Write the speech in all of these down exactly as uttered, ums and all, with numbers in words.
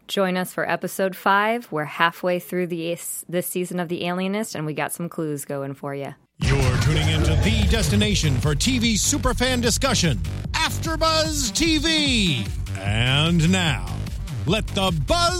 Join us for episode five. We're halfway through the this season of The Alienist, and we got some clues going for you. You're tuning into the destination for T V superfan discussion, AfterBuzz T V. And now, let the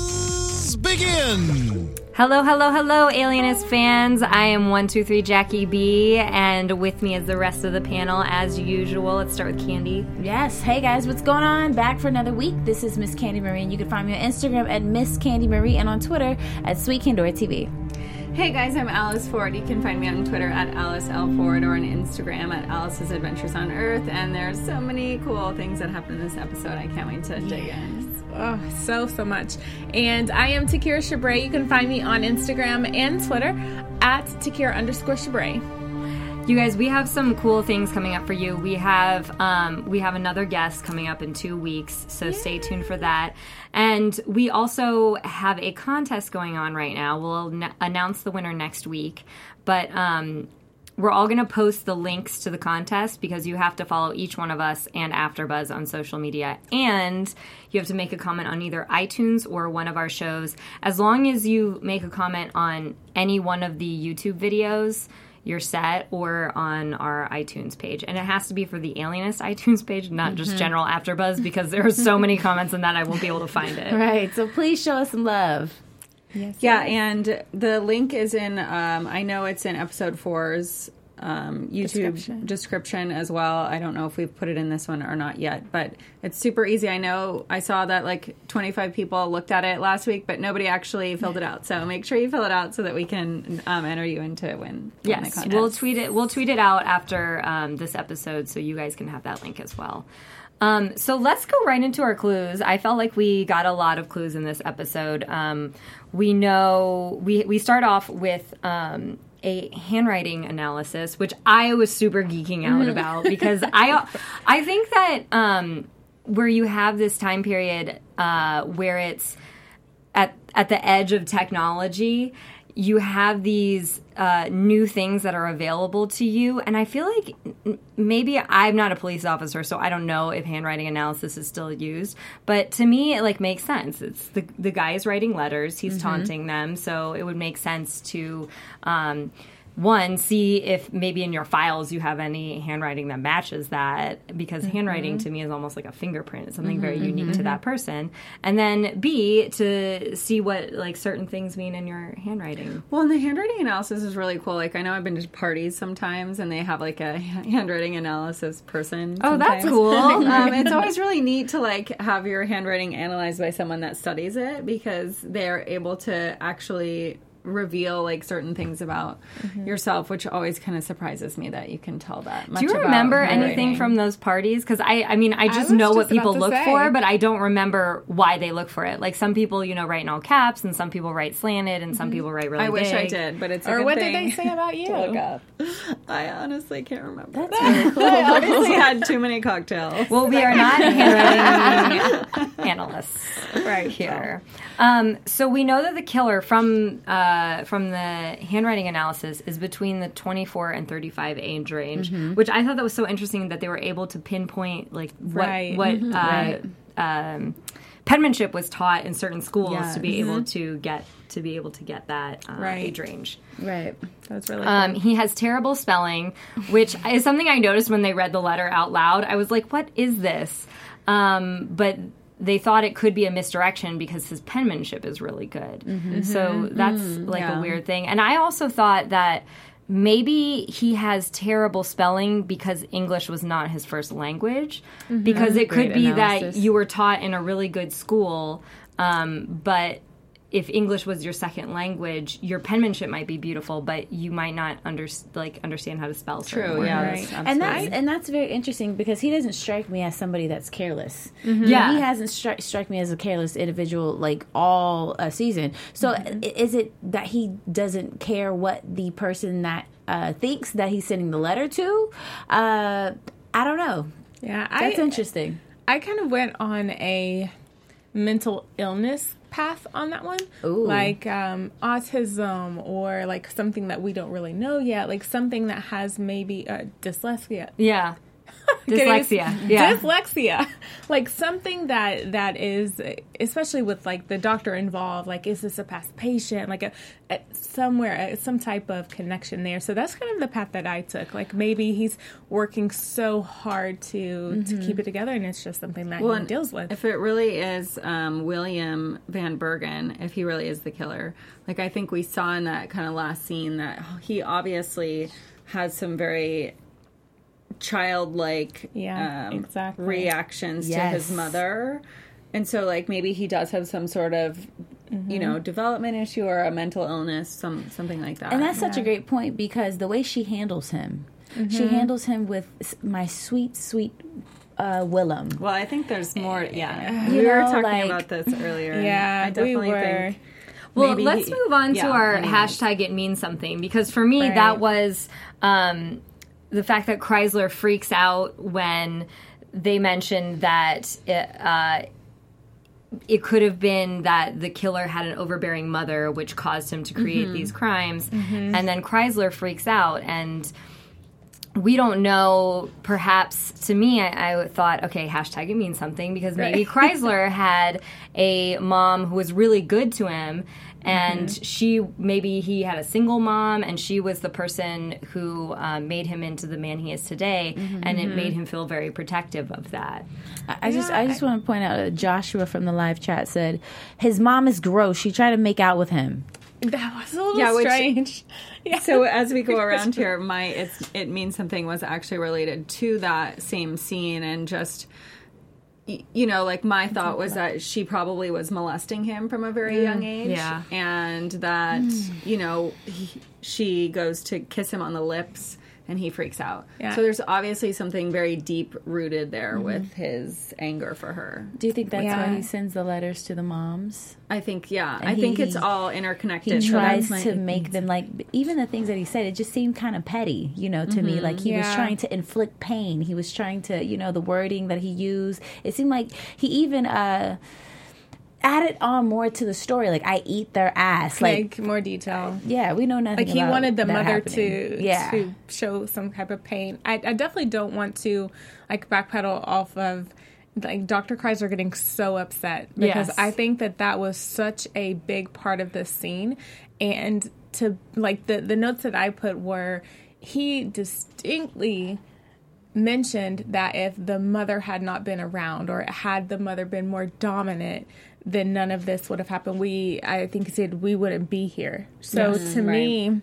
buzz begin. Hello, hello, hello, Alienist fans. I am one two three Jackie B, and with me is the rest of the panel as usual. Let's start with Candy. Yes. Hey, guys. What's going on? Back for another week. This is Miss Candy Marie, and you can find me on Instagram at Miss Candy Marie and on Twitter at Sweet Candora T V. Hey guys, I'm Alice Ford. You can find me on Twitter at Alice L Ford or on Instagram at Alice's Adventures on Earth. And there's so many cool things that happen in this episode. I can't wait to dig in. Oh, so, so much. And I am Takira Shabray. You can find me on Instagram and Twitter at Takira underscore Shabray. You guys, we have some cool things coming up for you. We have um, we have another guest coming up in two weeks, so Yay. Stay tuned for that. And we also have a contest going on right now. We'll n- announce the winner next week, but um, we're all going to post the links to the contest because you have to follow each one of us and AfterBuzz on social media, and you have to make a comment on either iTunes or one of our shows. As long as you make a comment on any one of the YouTube videos, you're set, or on our iTunes page. And it has to be for the Alienist iTunes page, not mm-hmm. just general AfterBuzz, because there are so many comments in that I won't be able to find it. Right, so please show us some love. Yes, yeah, yes. And the link is in, um, I know it's in episode four's um, YouTube description. description as well. I don't know if we've put it in this one or not yet, but it's super easy. I know I saw that like twenty-five people looked at it last week, but nobody actually filled it out. So make sure you fill it out so that we can um, enter you in to win. Yes, win we'll tweet it. We'll tweet it out after um, this episode, so you guys can have that link as well. Um, so let's go right into our clues. I felt like we got a lot of clues in this episode. Um, we know we we start off with um, a handwriting analysis, which I was super geeking out about because I I think that um, where you have this time period uh, where it's at at the edge of technology, you have these uh, new things that are available to you. And I feel like maybe I'm not a police officer, so I don't know if handwriting analysis is still used. But to me, it like makes sense. It's the the guy is writing letters. He's mm-hmm. taunting them. So it would make sense to, um, one, see if maybe in your files you have any handwriting that matches that, because mm-hmm. handwriting to me is almost like a fingerprint. It's something mm-hmm, very unique mm-hmm. to that person. And then B, to see what like certain things mean in your handwriting. Well, and the handwriting analysis is really cool. Like I know I've been to parties sometimes and they have like a handwriting analysis person. Oh, sometimes. That's cool. um, it's always really neat to like have your handwriting analyzed by someone that studies it, because they're able to actually reveal like certain things about mm-hmm. yourself, which always kind of surprises me that you can tell that much. Do you remember anything from those parties? Because I, I mean, I just I know just what people look say. for, but I don't remember why they look for it. Like some people, you know, write in all caps, and some people write slanted, and some mm-hmm. people write really I big. wish I did, but it's a or good what thing did they say about you? To look up. I honestly can't remember. That's really cool. I obviously had too many cocktails. Well, we are not handwriting analysts right here. Um, so we know that the killer from uh, from the handwriting analysis is between the twenty-four and thirty-five age range, mm-hmm. which I thought that was so interesting that they were able to pinpoint like what right. what mm-hmm. uh, right. um, penmanship was taught in certain schools yes. to be mm-hmm. able to get to be able to get that uh, right. age range. Right. That's really cool. Um, he has terrible spelling, which is something I noticed when they read the letter out loud. I was like, what is this? Um, but they thought it could be a misdirection because his penmanship is really good. Mm-hmm. So that's mm, like yeah. a weird thing. And I also thought that maybe he has terrible spelling because English was not his first language. Mm-hmm. Because it Great could be analysis. that you were taught in a really good school, um, but if English was your second language, your penmanship might be beautiful, but you might not under, like understand how to spell. True, yeah, right. and that's and that's very interesting because he doesn't strike me as somebody that's careless. Mm-hmm. Yeah, he hasn't stri- struck me as a careless individual like all uh, season. So mm-hmm. is it that he doesn't care what the person that uh, thinks that he's sending the letter to? Uh, I don't know. Yeah, that's I, interesting. I kind of went on a mental illness path on that one. Ooh. Like um, autism or like something that we don't really know yet, like something that has maybe uh, dyslexia. Yeah. Dyslexia. Yeah. Dyslexia. Like something that that is, especially with like the doctor involved, like is this a past patient? Like a, a somewhere, some type of connection there. So that's kind of the path that I took. Like maybe he's working so hard to mm-hmm. to keep it together, and it's just something that well, he deals with. If it really is um, William Van Bergen, if he really is the killer, like I think we saw in that kind of last scene that he obviously has some very childlike yeah, um, exactly. reactions yes. to his mother. And so, like, maybe he does have some sort of, mm-hmm. you know, development issue or a mental illness, some something like that. And that's yeah. such a great point, because the way she handles him, mm-hmm. she handles him with my sweet, sweet uh, Willem. Well, I think there's more, yeah. You we were know, talking like, about this earlier. Yeah, I definitely we were. think... Well, maybe let's he, move on yeah, to our anyways. hashtag It Means Something, because for me, right. that was um, the fact that Chrysler freaks out when they mentioned that it, uh, it could have been that the killer had an overbearing mother, which caused him to create mm-hmm. these crimes. Mm-hmm. And then Chrysler freaks out, and we don't know, perhaps, to me, I, I thought, okay, hashtag It Means Something, because maybe right. Chrysler had a mom who was really good to him, and mm-hmm. she, maybe he had a single mom, and she was the person who um, made him into the man he is today, mm-hmm. and it made him feel very protective of that. I, I just I just want to point out that Joshua from the live chat said, his mom is gross. She tried to make out with him. That was a little yeah, which, strange. Yeah. So as we go around here, my it's, It Means Something was actually related to that same scene, and just, you know, like my thought was that she probably was molesting him from a very mm, young age. Yeah. And that, mm. you know, he, she goes to kiss him on the lips, and he freaks out. Yeah. So there's obviously something very deep rooted there mm-hmm. with his anger for her. Do you think that's yeah. why he sends the letters to the moms? I think, yeah. And I he, think it's all interconnected. He so tries my, to make them, like, even the things that he said, it just seemed kind of petty, you know, to mm-hmm. me. Like, he yeah. was trying to inflict pain. He was trying to, you know, the wording that he used. It seemed like he even, uh... added on more to the story, like I eat their ass, like, like more detail. Yeah, we know nothing. Like he about wanted the that mother happening. to yeah. to show some type of pain. I, I definitely don't want to like backpedal off of like Doctor Chrysler getting so upset, because yes. I think that that was such a big part of this scene, and to like the the notes that I put were he distinctly mentioned that if the mother had not been around, or had the mother been more dominant, then none of this would have happened. We, I think he said, we wouldn't be here. So yes, to right. me,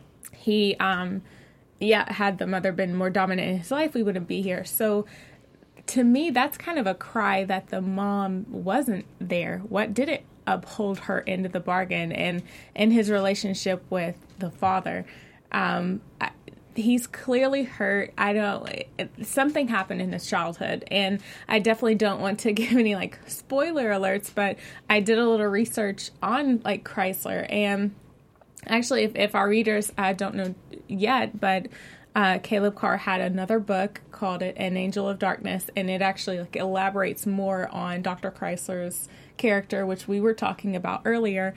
he, um, yeah, had the mother been more dominant in his life, we wouldn't be here. So to me, that's kind of a cry that the mom wasn't there. What did it uphold her into the bargain, and in his relationship with the father? Um, I, He's clearly hurt. I don't, it, something happened in his childhood, and I definitely don't want to give any like spoiler alerts, but I did a little research on like Chrysler, and actually if, if our readers uh, don't know yet, but uh, Caleb Carr had another book called it An Angel of Darkness, and it actually like elaborates more on Doctor Chrysler's character, which we were talking about earlier,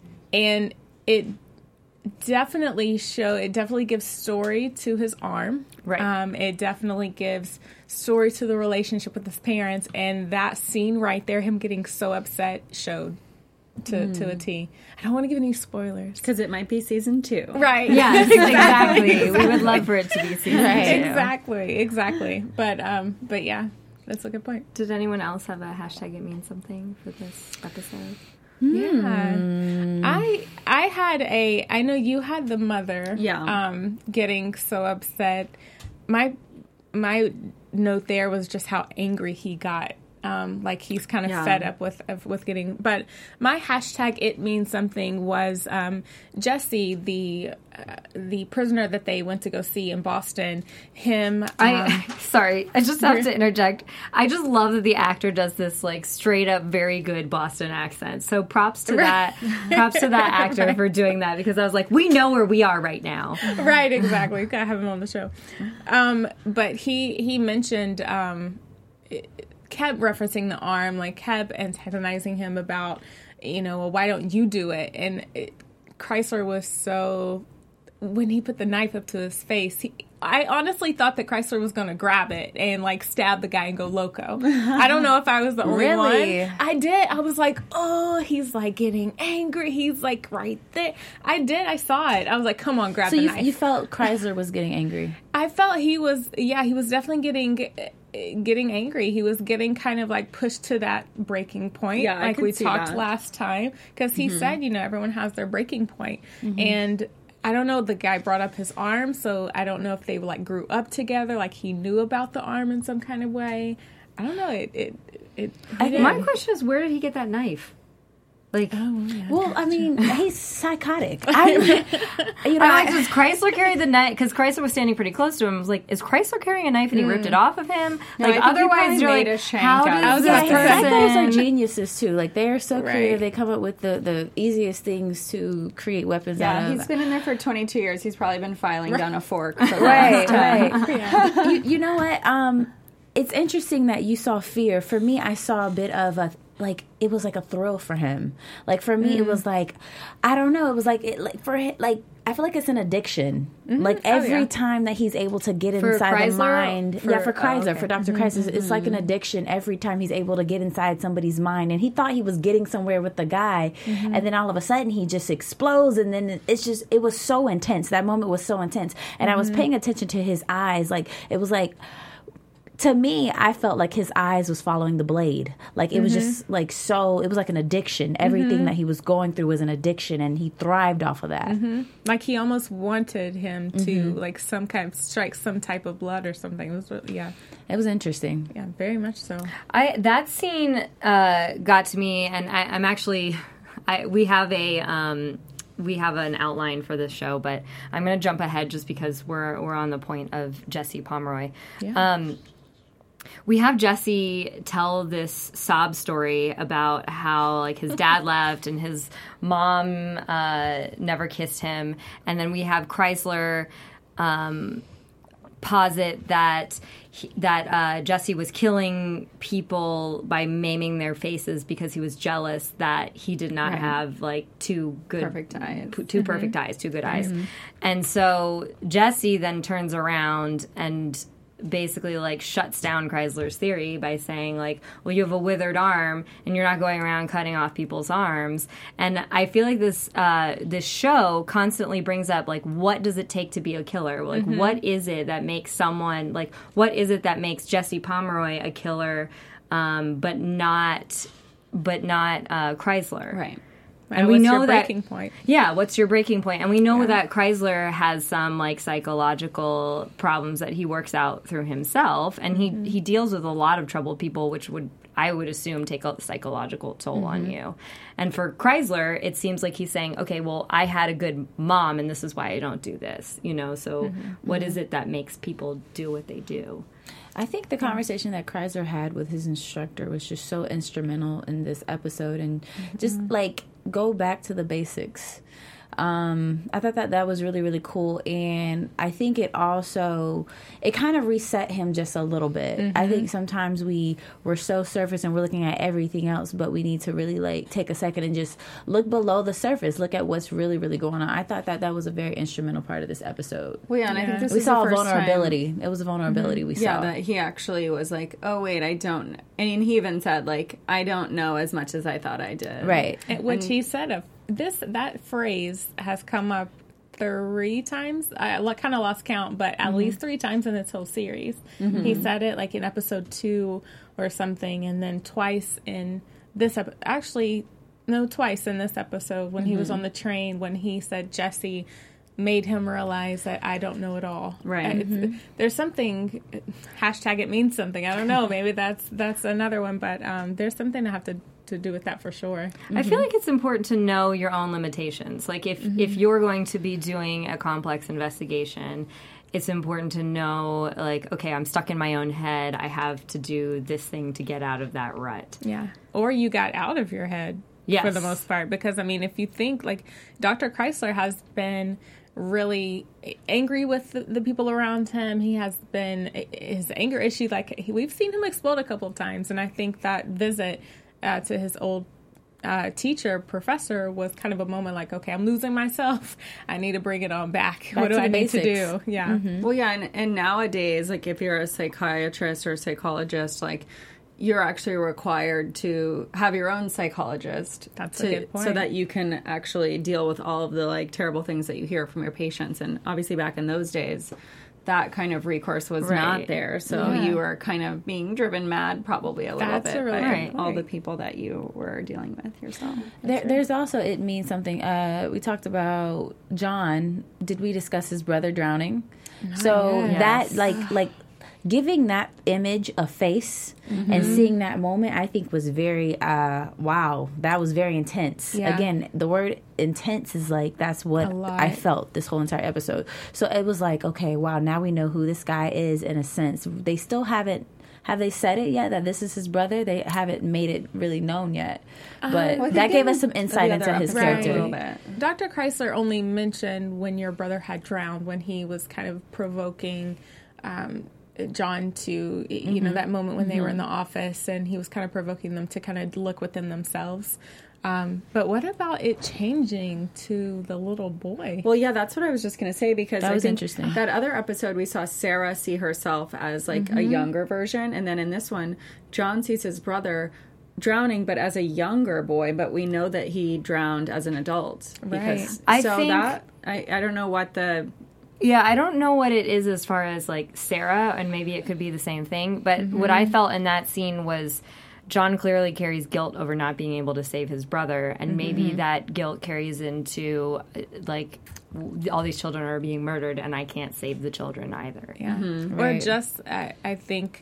and it definitely show it definitely gives story to his arm, right? Um, it definitely gives story to the relationship with his parents, and that scene right there, him getting so upset, showed to mm. to a T. I don't want to give any spoilers because it might be season two, right? Yes, exactly. exactly. We would love for it to be season right. two. Exactly, exactly. But um, but yeah, that's a good point. Did anyone else have a hashtag It Means Something for this episode? Yeah, I I had a I know you had the mother yeah um getting so upset. My my note there was just how angry he got. Um, like he's kind of yeah. fed up with with getting. But my hashtag It Means Something was um, Jesse, the uh, the prisoner that they went to go see in Boston. Him. Um, I sorry, I just have to interject. I just love that the actor does this like straight up very good Boston accent. So props to that. props to that actor for doing that, because I was like, we know where we are right now. Right, exactly. We've got to have him on the show. Um, but he he mentioned. Um, it, kept referencing the arm, like kept antagonizing him about, you know, well, why don't you do it? And it, Chrysler was so, when he put the knife up to his face, he, I honestly thought that Chrysler was going to grab it and like stab the guy and go loco. I don't know if I was the only Really? one. I did. I was like, oh, he's like getting angry. He's like right there. I did. I saw it. I was like, come on, grab So the you, knife. you felt Chrysler was getting angry. I felt he was, yeah, he was definitely getting getting angry. He was getting kind of like pushed to that breaking point, Yeah, I like could we see talked that. last time, because he Mm-hmm. said, you know, everyone has their breaking point. And I don't know, the guy brought up his arm, so I don't know if they like grew up together, like he knew about the arm in some kind of way. I don't know. It, it, it, I it My question is, where did he get that knife? Like, Well, I mean, he's psychotic. I, you know, I I, does Chrysler carry the knife? Because Chrysler was standing pretty close to him. I was like, is Chrysler carrying a knife and he ripped it off of him? No, like, I think he otherwise, probably you're made like, a shank how out does of I was this gonna yeah, say, psychos are person? geniuses too. Like they are so Right. creative. They come up with the, the easiest things to create weapons out Yeah, of. he's been in there for twenty-two years. He's probably been filing down a fork. For the right, last time. right. you, you know what? Um, it's interesting that you saw fear. For me, I saw a bit of a like it was like a thrill for him. Like for me, Mm. it was like I don't know. It was like it like for hi- like I feel like it's an addiction. Like every yeah. time that he's able to get For inside the Chrysler? mind, For- yeah, for oh, Chrysler, okay. for Doctor Chrysler, it's like an addiction. Every time he's able to get inside somebody's mind, and he thought he was getting somewhere with the guy, and then all of a sudden he just explodes, and then it's just it was so intense. That moment was so intense, and I was paying attention to his eyes. Like it was like. To me, I felt like his eyes was following the blade. Like it was just like so. It was like an addiction. Everything that he was going through was an addiction, and he thrived off of that. like he almost wanted him to Mm-hmm. like some kind of strike some type of blood or something. It was really, yeah, It was interesting. yeah, very much so. I that scene uh, got to me, and I, I'm actually, I we have a. Um, we have an outline for this show, but I'm going to jump ahead just because we're we're on the point of Jesse Pomeroy. Yeah. Um, we have Jesse tell this sob story about how like his dad left and his mom uh, never kissed him, and then we have Chrysler um, posit that he, that uh, Jesse was killing people by maiming their faces because he was jealous that he did not Right. have like two good Perfect eyes. p- two perfect eyes, two good eyes, and so Jesse then turns around and basically like shuts down Chrysler's theory by saying like, well, you have a withered arm and you're not going around cutting off people's arms. And I feel like this uh, this show constantly brings up like, what does it take to be a killer? Like, what is it that makes someone like, what is it that makes Jesse Pomeroy a killer, um, but not but not uh, Chrysler? Right. And What's we know your that breaking point? Yeah, what's your breaking point? And we know that Chrysler has some like psychological problems that he works out through himself, and he he deals with a lot of troubled people, which would I would assume take a psychological toll on you. And for Chrysler, it seems like he's saying, okay, well, I had a good mom, and this is why I don't do this. You know, so what is it that makes people do what they do? I think the conversation that Chrysler had with his instructor was just so instrumental in this episode, and just like go back to the basics. Um, I thought that that was really, really cool, and I think it also it kind of reset him just a little bit. I think sometimes we we're so surface and we're looking at everything else, but we need to really like take a second and just look below the surface, look at what's really, really going on. I thought that that was a very instrumental part of this episode. Well, yeah, and I Yeah. think this We is saw the a first vulnerability. Time, It was a vulnerability we yeah, saw. that he actually was like, "Oh wait, I don't." And he even said, "Like, I don't know as much as I thought I did." Right. And which he said of this that phrase has come up three times. I kind of lost count, but at least three times in this whole series. He said it like in episode two or something, and then twice in this episode. Actually, no, twice in this episode when he was on the train when he said Jesse made him realize that I don't know it all. Right. It's, there's something. Hashtag it means something. I don't know. Maybe that's that's another one, but um, there's something to have to. to do with that for sure. I feel like it's important to know your own limitations. Like if, if you're going to be doing a complex investigation, it's important to know like, okay, I'm stuck in my own head. I have to do this thing to get out of that rut. Yeah. Or you got out of your head Yes. for the most part. Because, I mean, if you think, like, Doctor Chrysler has been really angry with the, the people around him. He has been, his anger issue, like, he, we've seen him explode a couple of times. And I think that visit uh, to his old uh, teacher, professor was kind of a moment like, okay, I'm losing myself. I need to bring it on back. Back what do to I the need basics. to do? Yeah. Mm-hmm. Well, yeah, and, and nowadays, like if you're a psychiatrist or a psychologist, like you're actually required to have your own psychologist. That's to, a good point. So that you can actually deal with all of the like terrible things that you hear from your patients. And obviously, back in those days, that kind of recourse was Right. not there. So Yeah. you were kind of being driven mad probably a little That's bit a really by good all point. the people that you were dealing with yourself. There, there's also, it means something. Uh, we talked about John. Did we discuss his brother drowning? So yet. that, like, like giving that image a face and seeing that moment, I think was very, uh, wow, that was very intense. Yeah. Again, the word intense is like, that's what A lot. I felt this whole entire episode. So it was like, okay, wow, now we know who this guy is in a sense. They still haven't, have they said it yet that this is his brother? They haven't made it really known yet. But Well, I think that gave in us some insight the into other his episode character. a little bit. Doctor Chrysler only mentioned when your brother had drowned, when he was kind of provoking um, John to, you know, that moment when they were in the office and he was kind of provoking them to kind of look within themselves. Um, but what about it changing to the little boy? Well, yeah, that's what I was just going to say because That I was think interesting. that other episode we saw Sarah see herself as like a younger version, and then in this one, John sees his brother drowning, but as a younger boy. But we know that he drowned as an adult because I so think- that I I don't know what the Yeah, I don't know what it is as far as like Sarah, and maybe it could be the same thing. But what I felt in that scene was John clearly carries guilt over not being able to save his brother, and maybe that guilt carries into uh, like w- all these children are being murdered, and I can't save the children either. Yeah. Or Right. just, I, I think,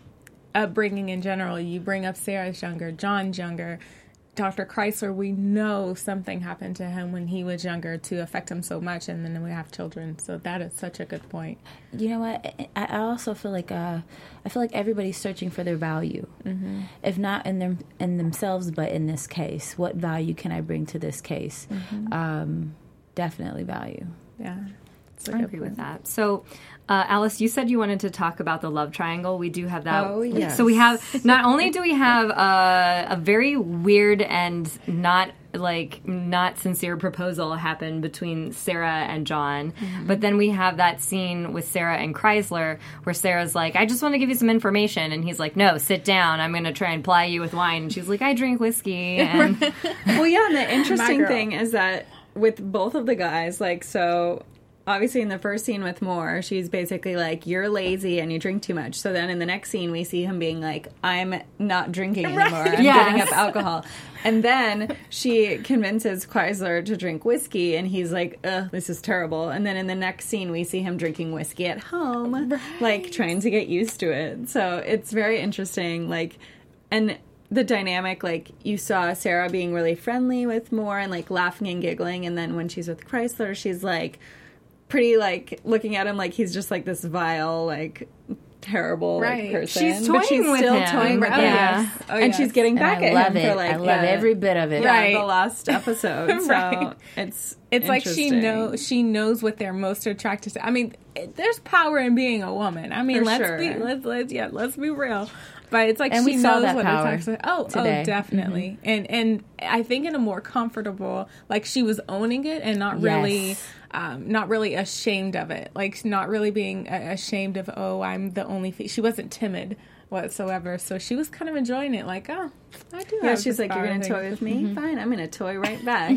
upbringing in general. You bring up Sarah's younger, John's younger. Doctor Chrysler, we know something happened to him when he was younger to affect him so much, and then we have children. So that is such a good point. You know what? I, I also feel like uh, I feel like everybody's searching for their value, mm-hmm. if not in them in themselves, but in this case, what value can I bring to this case? Mm-hmm. Um, definitely value. Yeah. It's a I good agree point. with that. So, uh, Alice, you said you wanted to talk about the love triangle. We do have that. Oh, yes. So we have, not only do we have uh, a very weird and not like not sincere proposal happen between Sarah and John, but then we have that scene with Sarah and Chrysler where Sarah's like, I just want to give you some information. And he's like, no, sit down. I'm going to try and ply you with wine. And she's like, I drink whiskey. And well, yeah. And the interesting girl. thing is that with both of the guys, like so. Obviously, in the first scene with Moore, she's basically like, you're lazy and you drink too much. So then in the next scene, we see him being like, I'm not drinking anymore. I'm Yes. giving up alcohol. And then she convinces Chrysler to drink whiskey, and he's like, ugh, this is terrible. And then in the next scene, we see him drinking whiskey at home, like trying to get used to it. So it's very interesting. Like, and the dynamic, like you saw Sarah being really friendly with Moore and like laughing and giggling. And then when she's with Chrysler, she's like, pretty like looking at him like he's just like this vile, like terrible like, Right. person. She's but she's toying with still him. toying with Oh, him. yes. Oh, and yes. she's getting And back I at love him it. for like I love the, every bit of it. yeah, Right. the last episode. So Right. it's It's like she interesting. knows she knows what they're most attracted to. I mean, it, there's power in being a woman. I mean, For let's sure. be let's let's yeah, let's be real. But it's like And she we saw knows that what power attracts her. Oh, today. oh, definitely. And and I think in a more comfortable, like she was owning it and not really, Yes. um, not really ashamed of it. Like not really being uh, ashamed of. Oh, I'm the only. Fe-. She wasn't timid whatsoever. So she was kind of enjoying it. Like, oh, I do. Yeah, have she's this like, you're power gonna thing." toy with me? Fine, I'm gonna toy right back.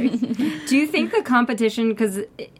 do you think the competition, because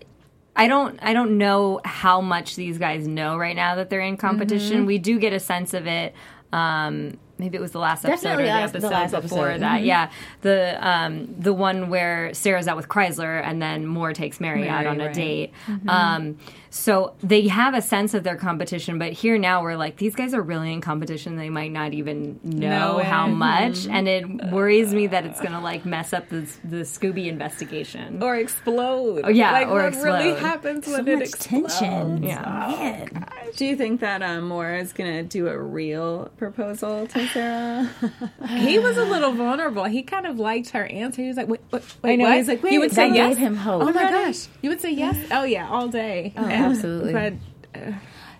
I don't I don't know how much these guys know right now that they're in competition. We do get a sense of it. Um, maybe it was the last episode Definitely or the last- the episode last before episode. that. Yeah, the um, the one where Sarah's out with Chrysler and then Moore takes Mary, out Mary, on a right. date. Um, so they have a sense of their competition, but here now we're like, these guys are really in competition. They might not even know Know how it. much, and it worries me that it's going to like mess up the the Scooby investigation. Or explode. Oh, yeah, like or what really explode. happens So when it much explodes. tension. Yeah. Man. Do you think that um, Moore is gonna do a real proposal to Sarah? He was a little vulnerable. He kind of liked her answer. He was like, wait, wait, wait I know, what? he's like, you wait, would that say yes? gave him hope. Oh my gosh. You would say yes? Oh yeah, all day. Oh, absolutely. But uh,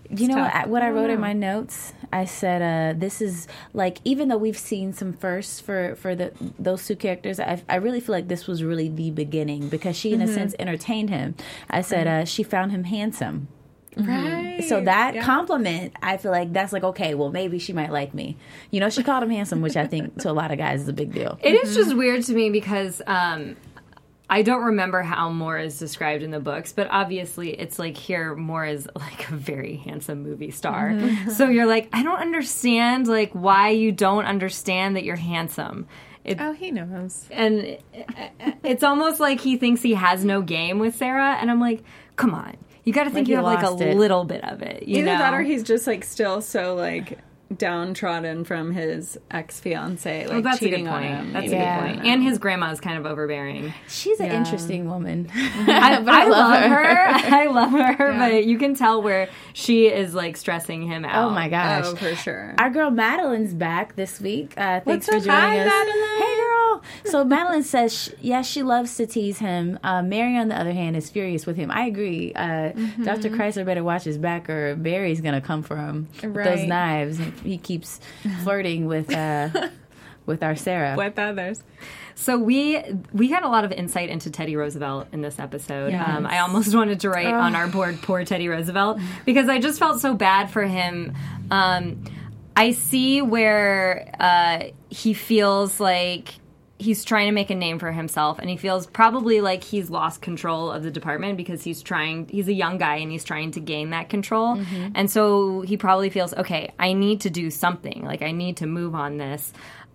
You know tough. what, what I wrote in my notes? I said, uh, this is, like, even though we've seen some firsts for, for the those two characters, I, I really feel like this was really the beginning because she, in Mm-hmm. a sense, entertained him. I said uh, she found him handsome. Right. So that Yeah. compliment, I feel like that's like, okay, well, maybe she might like me. You know, she called him handsome, which I think to a lot of guys is a big deal. It is just weird to me because um, I don't remember how Moore is described in the books, but obviously it's like here Moore is like a very handsome movie star. Mm-hmm. So you're like, I don't understand like why you don't understand that you're handsome. It, Oh, he knows. and it- it's almost like he thinks he has no game with Sarah, and I'm like, come on. You got to think Like you he have like a lost it. little bit of it. You Either know? that or he's just like still so like downtrodden from his ex fiance, like Well, that's cheating a good on point. him. That's maybe. a Yeah. good point. And his grandma is kind of overbearing. She's an Yeah. interesting woman. I, But I I love love her. her. I love her, but you can tell where she is like stressing him out. Oh, my gosh. Oh, for sure. Our girl Madeline's back this week. Uh, thanks What's for up? joining Hi, us. Madeline. Hey, girl. So Madeline says, sh- yes, she loves to tease him. Uh, Mary, on the other hand, is furious with him. I agree. Uh, Mm-hmm. Doctor Chrysler better watch his back, or Barry's gonna come for him with those Right. knives. He keeps flirting with uh, with our Sarah. With others. So we we got a lot of insight into Teddy Roosevelt in this episode. Yes. Um, I almost wanted to write on our board "Poor Teddy Roosevelt" because I just felt so bad for him. Um, I see where uh, he feels like he's trying to make a name for himself, and he feels probably like he's lost control of the department because he's trying. He's a young guy and he's trying to gain that control, and so he probably feels, okay, I need to do something. Like I need to move on this.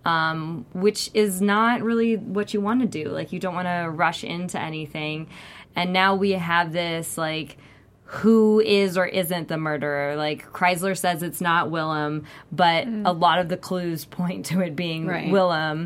Um, which is not really what you want to do. Like, you don't want to rush into anything. And now we have this, like, who is or isn't the murderer? Like, Chrysler says it's not Willem, but a lot of the clues point to it being Right. Willem.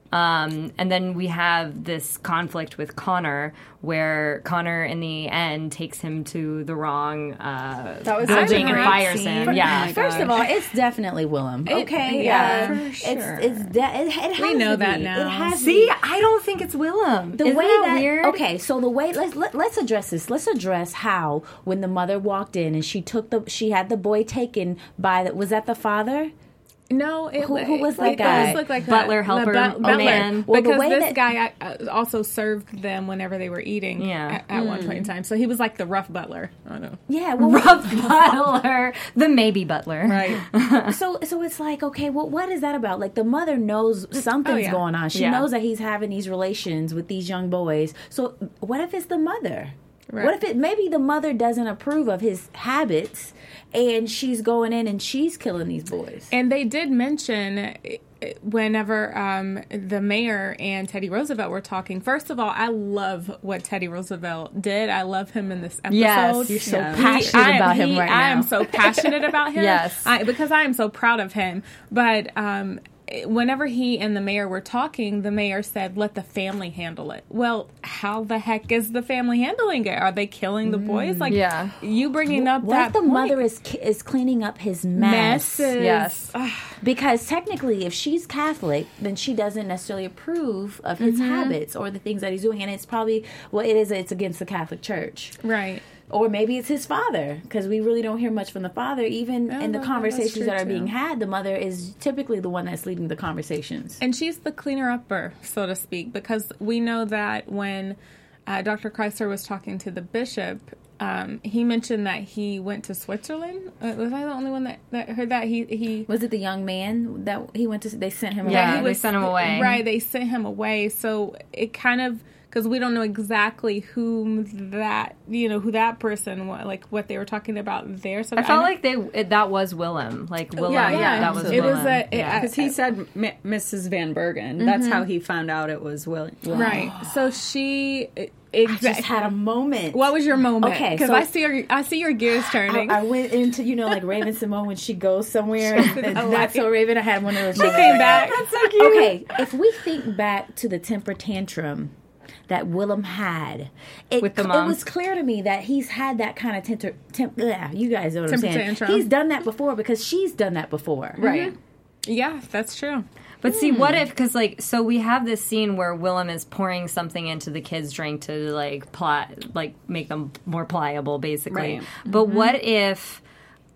Um, and then we have this conflict with Connor, where Connor, in the end, takes him to the wrong uh, That was building such a and great fires scene. him. Yeah. Oh my First of gosh. all, it's definitely Willem. Okay, yeah, uh, for it's sure. it's de- it, it has We know to that be. now. It has to See, be. I don't think it's Willem. The Isn't way that, that weird? okay, so the way let's let, let's address this. Let's address how when the mother walked in and she took the she had the boy taken by the was that the father? No, it, Who- who was it, that it guy? does look like Butler, a, helper, the oh, butler. man. Well, the because way this that- guy uh, also served them whenever they were eating. Yeah. At, at one point in time, so he was like the rough butler. I don't know. Yeah, well, Rough Butler, the maybe Butler. Right. so so it's like, okay, well, what is that about? Like the mother knows something's Oh, yeah. going on. She Yeah. knows that he's having these relations with these young boys. So what if it's the mother? Right. What if it maybe the mother doesn't approve of his habits and she's going in and she's killing these boys? And they did mention uh, whenever um, the mayor and Teddy Roosevelt were talking. First of all, I love what Teddy Roosevelt did. I love him in this episode. Yes. You're so Yeah. passionate I am- about him he- right I now. am so passionate about him. Yes. I, because I am so proud of him. But um, whenever he and the mayor were talking, the mayor said, "Let the family handle it." Well, how the heck is the family handling it? Are they killing the boys? Like, Yeah. you bringing up What that if the point. mother is is cleaning up his mess? messes? Yes. Because technically, if she's Catholic, then she doesn't necessarily approve of his Mm-hmm. habits or the things that he's doing, and it's probably well, it is. It's against the Catholic Church, Right. or maybe it's his father, because we really don't hear much from the father. Even Oh, in the that- conversations that's that true, are being too. had, the mother is typically the one that's leading the conversations. And she's the cleaner upper, so to speak, because we know that when uh, Doctor Chrysler was talking to the bishop, um, he mentioned that he went to Switzerland. Uh, was I the only one that, that heard that? He he Was it the young man that he went to? They sent him. Yeah, away? they sent him away. Right, they sent him away. So it kind of, because we don't know exactly whom that, you know, who that person was, like what they were talking about there. So I felt know- like they it, that was Willem. Like Willem, yeah, yeah, that was absolutely. It was Willem. a- it- yeah. Because he said M- Missus Van Bergen. That's how he found out it was William. right. So she I exactly. just had a moment. What was your moment? Okay, because so- I see your I see your gears turning. I, I went into, you know, like Raven Simone when she goes somewhere. And, and I that's like so Raven. I had one of those. she moments. came back. That's so cute. Okay, if we think back to the temper tantrum that Willem had, it, With the it mom? was clear to me that he's had that kind of temper. Temp, yeah, you guys know what Temper I'm saying. tantrum. He's done that before because she's done that before. Right. Yeah, that's true. But see, what if, because, like, so we have this scene where Willem is pouring something into the kids' drink to, like, pli- like make them more pliable, basically. Right. But what if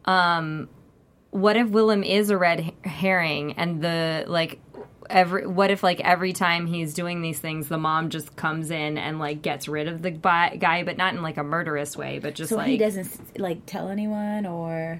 um, what if Willem is a red herring and the like every what if like every time he's doing these things the mom just comes in and like gets rid of the guy, but not in like a murderous way, but just so like he doesn't like tell anyone or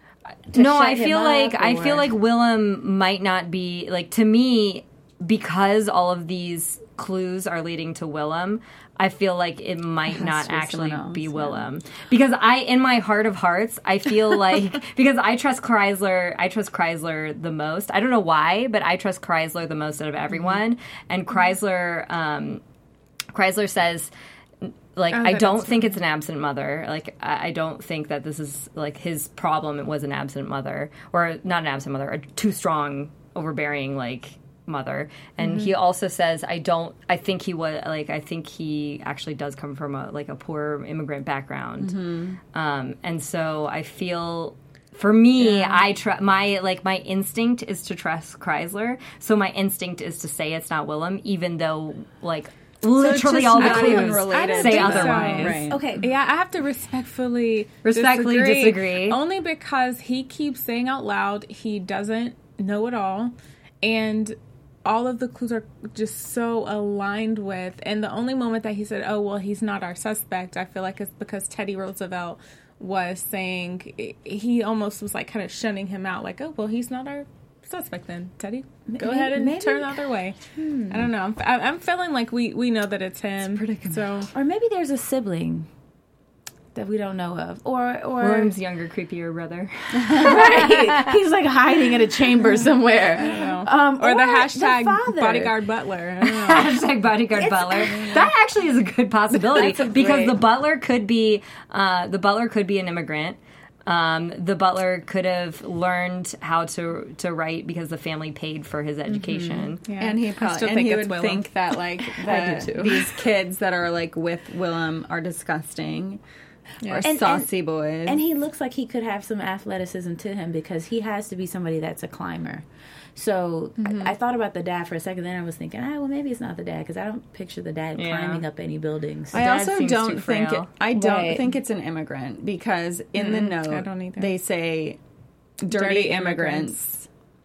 no shut I feel him like up, I or- feel like Willem might not be like, to me, because all of these clues are leading to Willem, I feel like it might has not to be actually someone else, be yeah. Willem. Because I, in my heart of hearts, I feel like, because I trust Chrysler, I trust Chrysler the most. I don't know why, but I trust Chrysler the most out of everyone. Mm-hmm. And Chrysler, um, Chrysler says, like, Oh, I that don't is think it's an absent mother. Like, I I don't think that this is, like, his problem it was an absent mother. Or not an absent mother, a too strong, overbearing, like, mother. And he also says, I don't, I think he was, like, I think he actually does come from, a like, a poor immigrant background. Um, and so I feel... For me, I tr- my like my instinct is to trust Chrysler. So my instinct is to say it's not Willem, even though like literally just all the not clues unrelated. say I don't think so. otherwise. Right. okay. Yeah, I have to respectfully Respectfully disagree, disagree. Only because he keeps saying out loud he doesn't know it all, and all of the clues are just so aligned with. And the only moment that he said, "Oh well, he's not our suspect," I feel like it's because Teddy Roosevelt was saying, he almost was like kind of shunning him out, like, "Oh well, he's not our suspect then, Teddy. Go Maybe- ahead and maybe- turn the other way." I don't know. I'm, I'm feeling like we we know that it's him. So Or maybe there's a sibling that we don't know of, or or Willem's younger, creepier brother. right. He's like hiding in a chamber somewhere. Um, or, the hashtag father. bodyguard butler. I don't know. Hashtag bodyguard butler. That actually is a good possibility That's a because great- the butler could be uh, the butler could be an immigrant. Um, the butler could have learned how to to write because the family paid for his education. Yeah. And he I probably still and think he it's would Willem. think that like I do the, too. these kids that are like with Willem are disgusting or And- saucy boys. And he looks like he could have some athleticism to him because he has to be somebody that's a climber. So I, I thought about the dad for a second. Then I was thinking, ah, well, maybe it's not the dad because I don't picture the dad Yeah. climbing up any buildings. I Dad also seems don't too think it, frail. I don't Right. think it's an immigrant because in the note I don't either. they say dirty, Dirty immigrants. immigrants.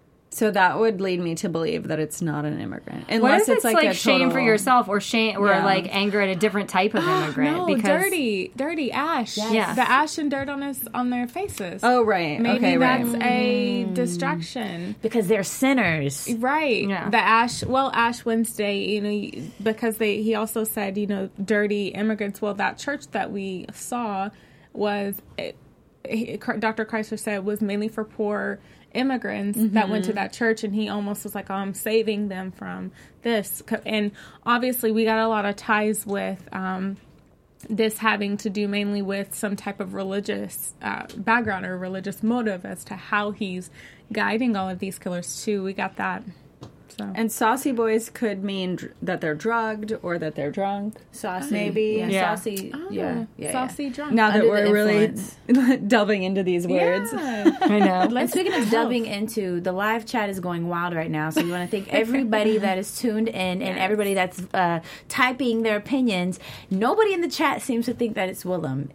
So that would lead me to believe that it's not an immigrant, What unless if it's, it's like, a shame total- for yourself or shame or Yeah. like anger at a different type of immigrant? No, because dirty, dirty ash. Yes. The ash and dirt on his on their faces. Oh right, Maybe okay, that's right. a distraction. because they're sinners. Right. Yeah. The Ash, well, Ash Wednesday, you know, because they, he also said, you know, dirty immigrants. Well, that church that we saw was, it, he, Doctor Chrysler said, was mainly for poor immigrants that went to that church. And he almost was like, oh, I'm saving them from this. And obviously, we got a lot of ties with, um, this having to do mainly with some type of religious uh, background or religious motive as to how he's guiding all of these killers too. We got that. So And saucy boys could mean dr- that they're drugged or that they're drunk. Saucy, Maybe. yeah, Yeah. saucy, Oh, yeah, yeah, saucy yeah. drunk. Now that Under we're the really influence. delving into these words. Yeah. I know. And speaking of delving into, the live chat is going wild right now. So we want to thank everybody that is tuned in and everybody that's uh, typing their opinions. Nobody in the chat seems to think that it's Willem.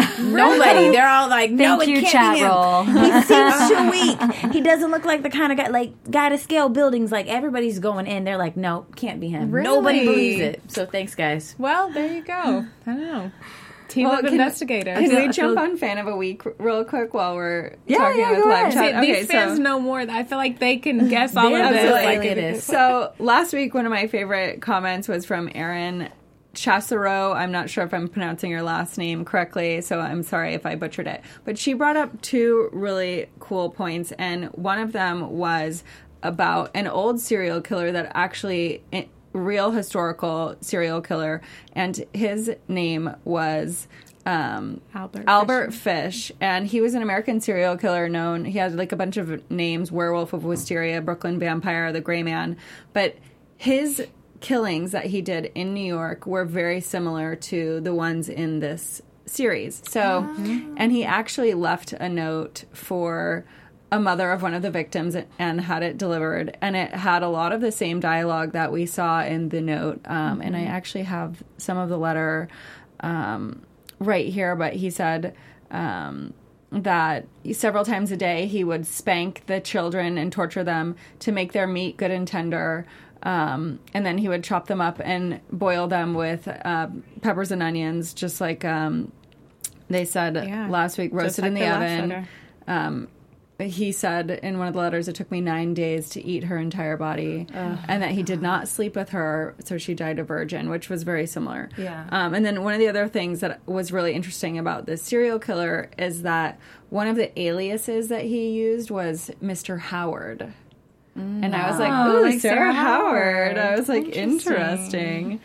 Nobody. They're all like, no, Thank it you, can't chat be him. roll. He seems too weak. He doesn't look like the kind of guy, like, guy to scale buildings. Like, everybody's going in. They're like, no, can't be him. Really? Nobody believes it. So thanks, guys. Well, there you go. I don't know. Team Well, of can- investigators. Can I we jump feel- on fan of a week r- real quick while we're Yeah, talking yeah, with go live ahead. chat? See, Okay, these fans so know more. I feel like they can guess all They're of this. absolutely Like, alienist. So last week, one of my favorite comments was from Erin Chassereau. I'm not sure if I'm pronouncing your last name correctly, so I'm sorry if I butchered it. But she brought up two really cool points, and one of them was about an old serial killer that actually, a real historical serial killer, and his name was um, Albert Albert Fish, and he was an American serial killer known. He had like a bunch of names: Werewolf of Wisteria, Brooklyn Vampire, The Gray Man. But his killings that he did in New York were very similar to the ones in this series. So, and he actually left a note for a mother of one of the victims and had it delivered, and it had a lot of the same dialogue that we saw in the note. Um, and I actually have some of the letter um, right here, but he said, um, that several times a day he would spank the children and torture them to make their meat good and tender. Um, and then he would chop them up and boil them with uh, peppers and onions, just like um, they said Yeah. last week, roasted like in the the last oven. letter. Um, he said in one of the letters it took me nine days to eat her entire body, and that he did not sleep with her, so she died a virgin, which was very similar. Yeah. Um, and then one of the other things that was really interesting about this serial killer is that one of the aliases that he used was Mister Howard. And I was like, Oh, ooh, like Sarah, Sarah Howard. Howard. I was like, Interesting. interesting.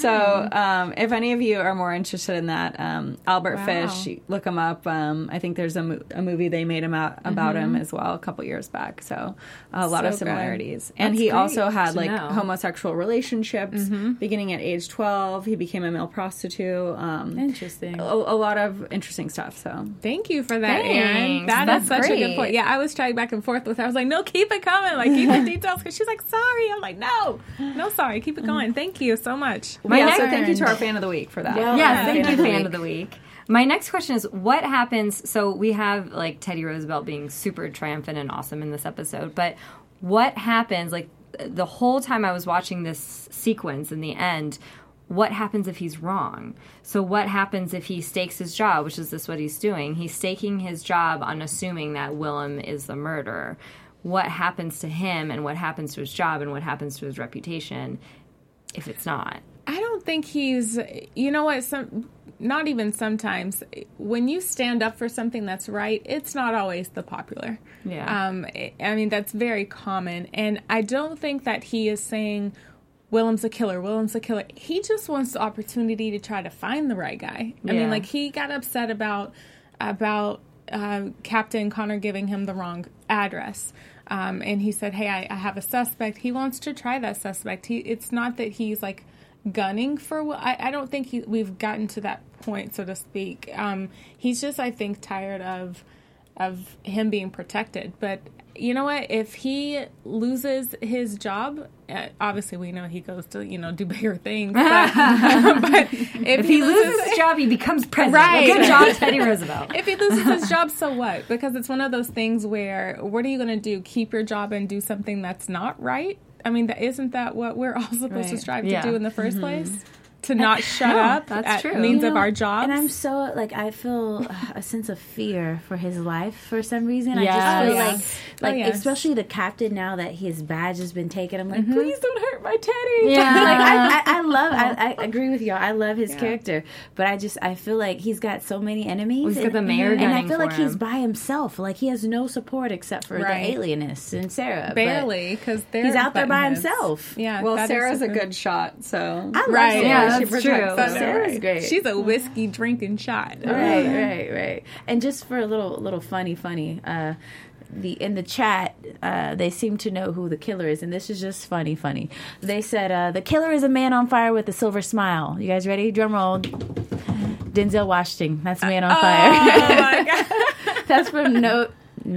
So um, if any of you are more interested in that, um, Albert Wow. Fish, look him up. Um, I think there's a, mo- a movie they made him out, about him as well a couple years back. So a lot So of good. similarities. And That's he great also had to like know. homosexual relationships beginning at age twelve. He became a male prostitute. Um, Interesting. a, a lot of interesting stuff. So Thank you for that, Erin. Thanks. That That's is such a great. good point. Yeah, I was trying back and forth with her. I was like, no, keep it coming. Like, keep the details. Because she's like, sorry. I'm like, no. No, sorry. Keep it going. Thank you so much. My yeah, next- so thank you to our fan of the week for that. Well, Yes, Yeah. thank Fan you, of the fan week. of the week. My next question is, what happens? So we have like Teddy Roosevelt being super triumphant and awesome in this episode, but what happens? Like the whole time I was watching this sequence in the end, what happens if he's wrong? So what happens if he stakes his job, which is this what he's doing? He's staking his job on assuming that Willem is the murderer. What happens to him, and what happens to his job, and what happens to his reputation if it's not? I don't think he's, you know what, some, not even sometimes. When you stand up for something that's right, it's not always the popular. Yeah. Um, I mean, that's very common. And I don't think that he is saying, Willem's a killer, Willem's a killer. He just wants the opportunity to try to find the right guy. I Yeah. mean, like, he got upset about, about uh, Captain Connor giving him the wrong address. Um, and he said, hey, I, I have a suspect. He wants to try that suspect. He, it's not that he's, like, gunning for Will. I, I don't think he, we've gotten to that point, so to speak. Um, he's just, I think, tired of of him being protected. But you know what? If he loses his job, uh, obviously we know he goes to, you know, do bigger things. But, but if, If he loses his job, he becomes president. Right. Good job, Teddy Roosevelt. if he loses his job, so what? Because it's one of those things where, what are you going to do? Keep your job and do something that's not right? I mean, that, isn't that what we're all supposed to Right. strive Yeah. to do in the first place? To not shut No, up that's at true. means You of know, our jobs. And I'm so, like, I feel a sense of fear for his life for some reason. Yes. I just feel Oh, like, yes. like Oh, yes. especially the captain, now that his badge has been taken, I'm like, Mm-hmm. please don't hurt my Teddy. Yeah. like, I, I, I love, I, I agree with y'all. I love his Yeah. character. But I just, I feel like he's got so many enemies. Well, he's got and, the mayor and I gunning feel for like he's him. by himself. Like, he has no support except for Right. the alienists and Sarah. But Barely, because he's out there by himself. Yeah. Well, that is Sarah's a true. good shot, so I love Right. Sarah. Yeah, she that's protects true. them. Sarah's Right. great. She's a whiskey drinking shot. Right, right, right. And just for a little, little funny, funny. Uh, the in the chat, uh, they seem to know who the killer is, and this is just funny, funny. They said uh, the killer is a man on fire with a silver smile. You guys ready? Drum roll. Denzel Washington. That's Man on Fire. Oh my god! That's from no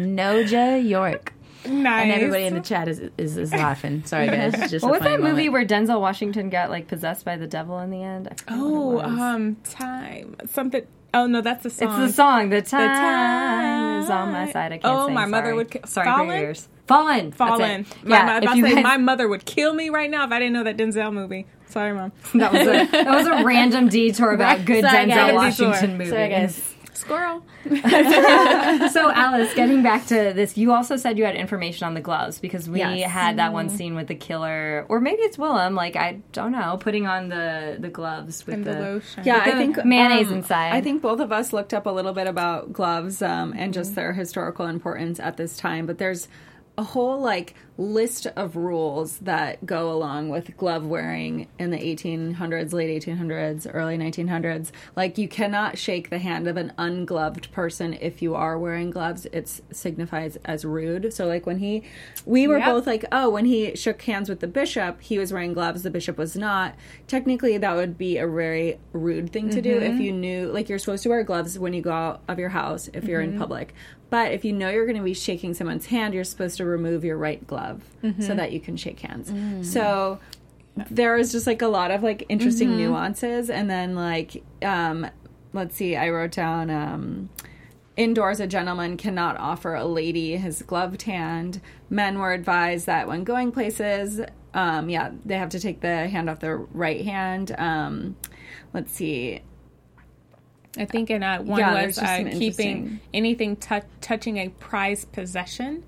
Noja York. Nice. And everybody in the chat is is, is laughing. Sorry, guys. It's just What a was funny that movie moment. where Denzel Washington got like possessed by the devil in the end? I forgot Oh, what it was. um, time something. Oh no, that's the song. It's the song. The time, time is on my side. I can't Oh, sing, my mother sorry. would ki- Sorry for Fallen? your ears. Fallen. Fallen. That's it. My, Yeah, mo- if about you to say, guys- my mother would kill me right now if I didn't know that Denzel movie. Sorry, mom. that was a that was a random detour about good Sorry, Denzel guys. Washington Detour. movie. Sorry, guys. Squirrel. So, Alice, getting back to this, you also said you had information on the gloves because we Yes. had that one scene with the killer, or maybe it's Willem. Like I don't know, putting on the the gloves with And the the, lotion. Yeah, with I the think mayonnaise um, inside. I think both of us looked up a little bit about gloves um, and just their historical importance at this time. But there's a whole like list of rules that go along with glove wearing in the eighteen hundreds, late eighteen hundreds, early nineteen hundreds. Like you cannot shake the hand of an ungloved person if you are wearing gloves. It signifies as rude. So like when he, we were Yep. both like, oh, when he shook hands with the bishop, he was wearing gloves. The bishop was not. Technically, that would be a very rude thing to do if you knew, like you're supposed to wear gloves when you go out of your house if you're in public. But if you know you're going to be shaking someone's hand, you're supposed to remove your right glove so that you can shake hands. So there is just like a lot of like interesting nuances. And then like, um, let's see, I wrote down, um, indoors, a gentleman cannot offer a lady his gloved hand. Men were advised that when going places, um, yeah, they have to take the hand off the right hand. Um, let's see. I think in uh, one Yeah, was there's just uh, some keeping interesting- anything tou- touching a prized possession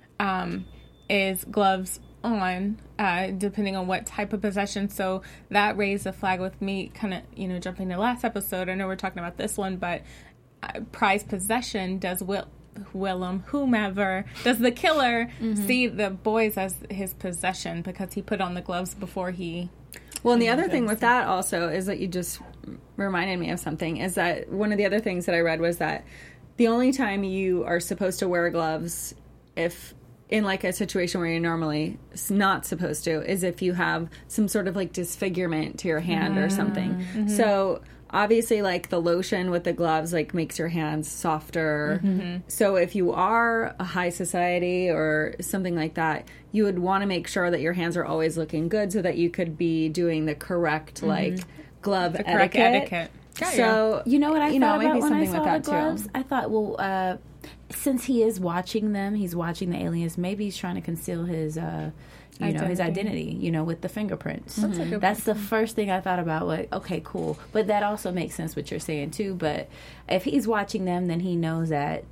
um, is gloves on, uh, depending on what type of possession. So that raised a flag with me, kind of, you know, jumping to last episode. I know we're talking about this one, but uh, prized possession, does Will, Willem, whomever, does the killer Mm-hmm. see the boys as his possession because he put on the gloves before he... Well, and the other thing with that also is that you just reminded me of something, is that one of the other things that I read was that the only time you are supposed to wear gloves, if in like a situation where you're normally not supposed to, is if you have some sort of like disfigurement to your hand or something. Mm-hmm. So obviously, like the lotion with the gloves like makes your hands softer. Mm-hmm. So if you are a high society or something like that, you would want to make sure that your hands are always looking good so that you could be doing the correct like glove Mm-hmm. The correct etiquette. etiquette. Got you. So You know what I you know, thought maybe about when I something saw with that the gloves? too. I thought, well, uh, since he is watching them, he's watching the aliens. Maybe he's trying to conceal his, uh, you know, his Identity. identity. You know, with the fingerprints. That's a good That's the first thing I thought about. Like, okay, cool. But that also makes sense what you're saying too. But if he's watching them, then he knows that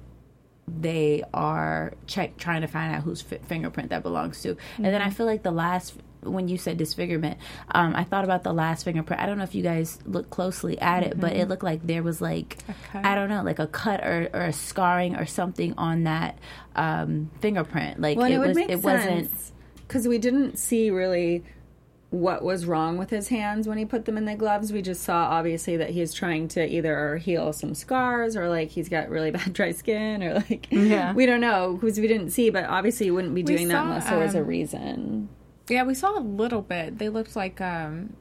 they are check trying to find out whose fi- fingerprint that belongs to. And then I feel like the last, when you said disfigurement, um, I thought about the last fingerprint. I don't know if you guys looked closely at it, but it looked like there was like, cut. I don't know, like a cut or, or a scarring or something on that um, fingerprint. Like Well, and it it would was, make it sense wasn't. because we didn't see really what was wrong with his hands when he put them in the gloves. We just saw obviously that he's trying to either heal some scars or like he's got really bad dry skin or like Yeah. we don't know because we didn't see. But obviously, you wouldn't be doing that saw, unless there was a um, reason. Yeah, we saw a little bit. They looked like, um,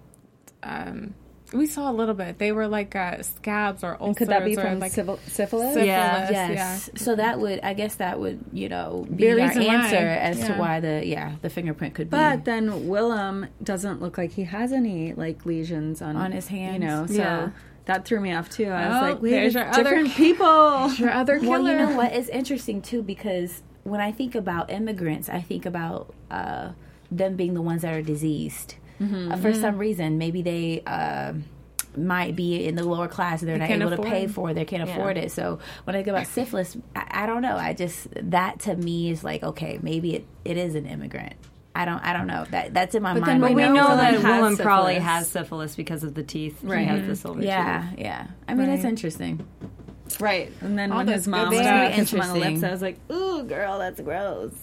um, we saw a little bit. They were like uh, scabs or ulcers. Could that be or from like syphil- syphilis? syphilis. Yeah. Yes. So that would, I guess, that would, you know, be Be a our reason why. answer as to Yeah. why the yeah the fingerprint could be. But then Willem doesn't look like he has any like lesions on On his hands? You know, so Yeah. that threw me off too. I was Oh, like, wait, there's it's your other- different people. your other killer. Well, you know what? It's interesting too because when I think about immigrants, I think about uh, them being the ones that are diseased. Uh, for some reason, maybe they uh, might be in the lower class and they're not can't able to afford pay it. for it. They can't Yeah. afford it. So when I think about syphilis, I, I don't know. I just that to me is like, okay, maybe it, it is an immigrant. I don't. I don't know. That that's in my But mind. then right we We now. know Willem that has Willem probably syphilis. has syphilis because of the teeth. Right. He has the silver Yeah, tooth. yeah. I mean, it's Right. interesting. Right. And then All when this his good mom stuff. was Very kissed him on the lips, interesting. I was like, ooh, girl, that's gross.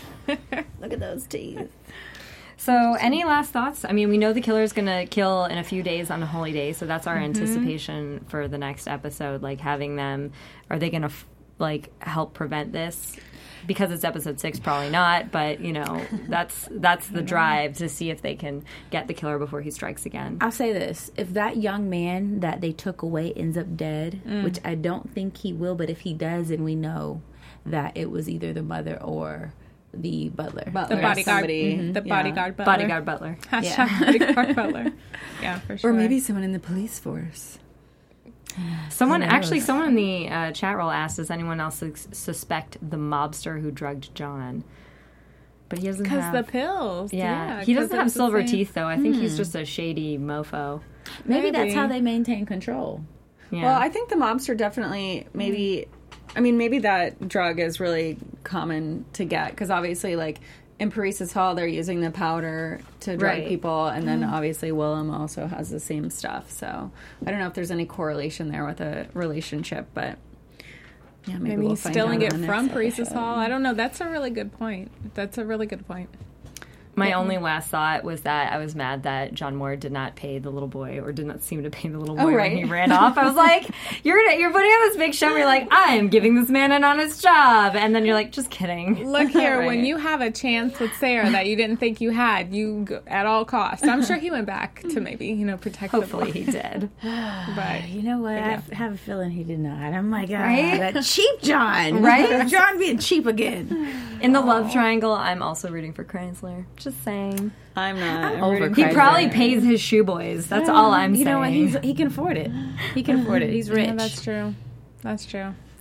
Look at those teeth. So, any last thoughts? I mean, we know the killer's going to kill in a few days on a holy day, so that's our Mm-hmm. anticipation for the next episode. Like having them, are they going to f- like help prevent this? Because it's episode six, probably not. But you know, that's that's the drive to see if they can get the killer before he strikes again. I'll say this: if that young man that they took away ends up dead, Mm. which I don't think he will, but if he does, then we know that it was either the mother or the butler. Butler, the bodyguard. somebody, Mhm. The yeah. bodyguard butler. Bodyguard butler. Hashtag Yeah. bodyguard butler. Yeah, for sure. Or maybe someone in the police force. Someone knows? actually, someone in the uh, chat roll asked, "Does anyone else sus- suspect the mobster who drugged John?" But he doesn't because have. the pills. yeah, Yeah, he 'cause doesn't it have was the silver same- teeth though. I think he's just a shady mofo. Maybe, that's Maybe. how they maintain control. Yeah. Well, I think the mobster definitely maybe. I mean, maybe that drug is really common to get because obviously, like in Paris's Hall, they're using the powder to drug Right. people, and then obviously Willem also has the same stuff. So I don't know if there's any correlation there with a relationship, but yeah, maybe, Maybe we'll he's find stealing out it on the from next Paris's episode. Hall. I don't know. That's a really good point. That's a really good point. My only last thought was that I was mad that John Moore did not pay the little boy, or did not seem to pay the little boy Oh, right. when he ran off. I was like, "You're you're putting on this big show. Where you're like, I am giving this man an honest job," and then you're like, "Just kidding." Look here, when Right. you have a chance with Sarah that you didn't think you had, you go at all costs. I'm sure he went back to maybe, you know, protect the Hopefully, boy. he did. But You know what? Yeah. I have a feeling he did not. I'm like, ah, Right? that cheap John. Right? John being cheap again. In the love triangle, I'm also rooting for Chrysler. Just saying. I'm not. I'm over rooting He for Chrysler. probably pays his shoe boys. That's all I'm you saying. know what? He's he can afford it. He can afford it. He's rich. yeah, that's true. That's true.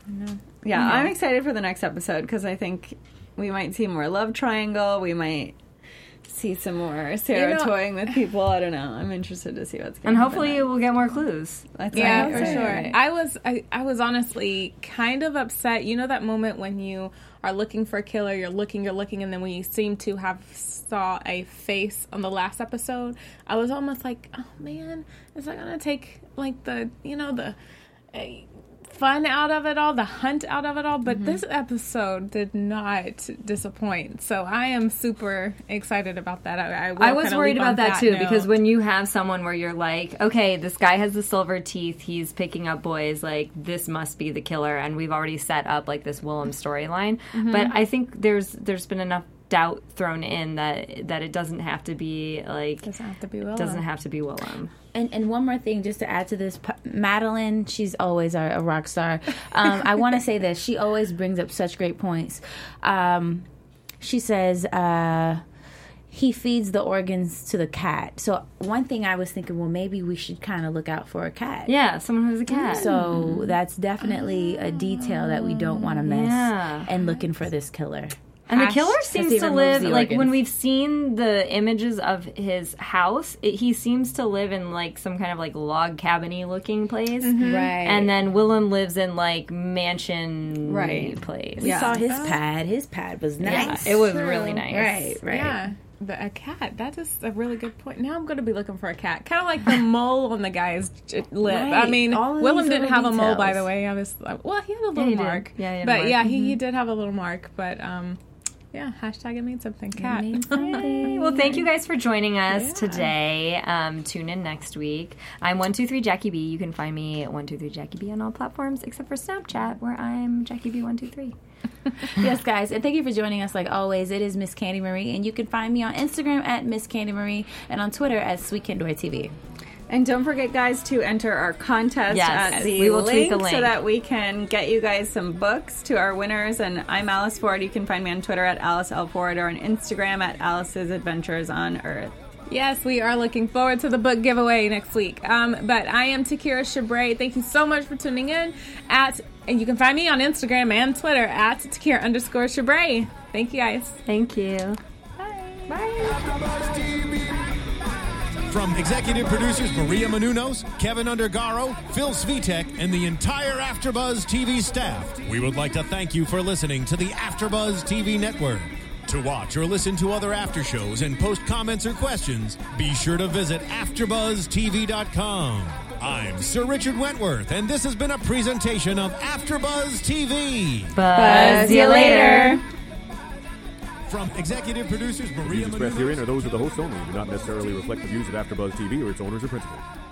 Yeah, yeah, I'm excited for the next episode because I think we might see more love triangle. We might see some more Sarah you know, toying with people. I don't know. I'm interested to see what's going to happen. And hopefully we'll get more clues. That's yeah, for sure. Right. I was I, I was honestly kind of upset. You know that moment when you are looking for a killer, you're looking, you're looking, and then when you seem to have saw a face on the last episode, I was almost like, oh man, is that going to take like the, you know, the... Uh, fun out of it all, the hunt out of it all, but mm-hmm. this episode did not disappoint. So I am super excited about that. I, I, I was worried about that, that too, note. Because when you have someone where you're like, okay, this guy has the silver teeth, he's picking up boys, like this must be the killer, and we've already set up like this Willem storyline. Mm-hmm. But I think there's there's been enough doubt thrown in that that it doesn't have to be like doesn't have to be Willem. Doesn't have to be Willem. And and one more thing, just to add to this, Madeline, she's always a, a rock star. Um, I want to say this: she always brings up such great points. Um, she says uh, he feeds the organs to the cat. So one thing I was thinking, well, maybe we should kind of look out for a cat. Yeah, someone who's a cat. So that's definitely a detail that we don't want to miss. Yeah. And looking for this killer. And the killer seems to live, like, when we've seen the images of his house, it, he seems to live in, like, some kind of, like, log cabin-y looking place. Mm-hmm. Right. And then Willem lives in, like, mansion right. place. We yeah. saw his pad. His pad was nice. Yeah, it was really nice. Right, right. Yeah. But a cat, that is a really good point. Now I'm going to be looking for a cat. Kind of like the mole on the guy's lip. Right. I mean, Willem didn't have details. a mole, by the way. I was like, well, he had a little yeah, mark. Did. Yeah, he had but a mark. yeah, mm-hmm. he, he did have a little mark. But, um... yeah, hashtag it means something, cat. It means something. Well, thank you guys for joining us yeah. today. Um, tune in next week. I'm one two three Jackie B. You can find me at one two three Jackie B on all platforms except for Snapchat, where I'm Jackie B one two three. Yes, guys, and thank you for joining us like always. It is Miss Candy Marie, and you can find me on Instagram at Miss Candy Marie and on Twitter at Sweet Kendor T V. And don't forget, guys, to enter our contest yes, at the we will link, tweet the link so that we can get you guys some books to our winners. And I'm Alice Ford. You can find me on Twitter at Alice L. Ford or on Instagram at Alice's Adventures on Earth. Yes, we are looking forward to the book giveaway next week. Um, but I am Takira Shabray. Thank you so much for tuning in. At and you can find me on Instagram and Twitter at Takira underscore Shabray. Thank you, guys. Thank you. Bye. Bye. From executive producers Maria Menounos, Kevin Undergaro, Phil Svitek, and the entire AfterBuzz T V staff, we would like to thank you for listening to the AfterBuzz T V network. To watch or listen to other after shows and post comments or questions, be sure to visit after buzz T V dot com. I'm Sir Richard Wentworth, and this has been a presentation of AfterBuzz T V. Buzz you later. From executive producers Maria Menounos. The views expressed herein are those of the hosts only and do not necessarily reflect the views of AfterBuzz T V or its owners or principals.